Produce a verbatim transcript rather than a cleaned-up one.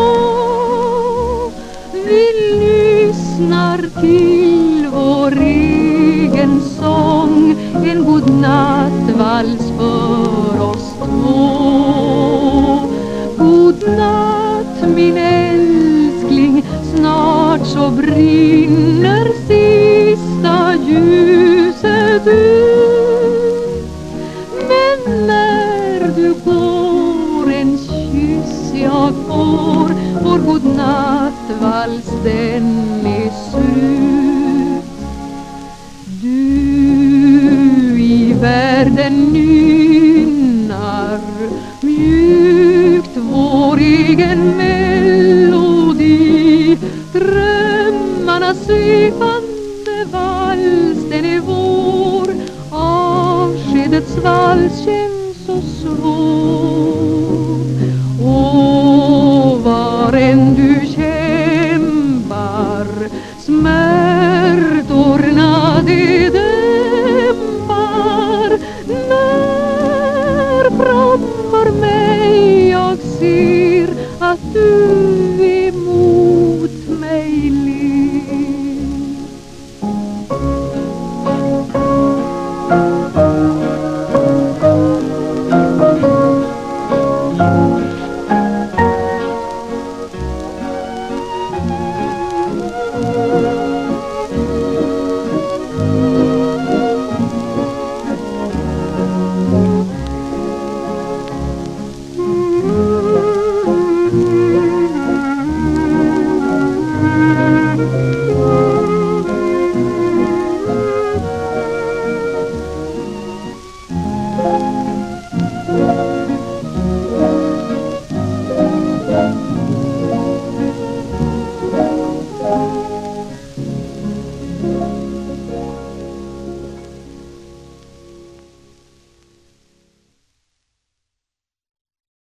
Vi lyssnar till vår egen sång, en god nattvals för oss två. God natt min älskling, snart så brinner sista ljuset ut. Men när du går en kyss jag får, vår god nattvals den är slut. Du i världen nynnar mjukt vår egen melodi, drömmarnas svepande vals, den är vår. Avskedets vals känns så svår.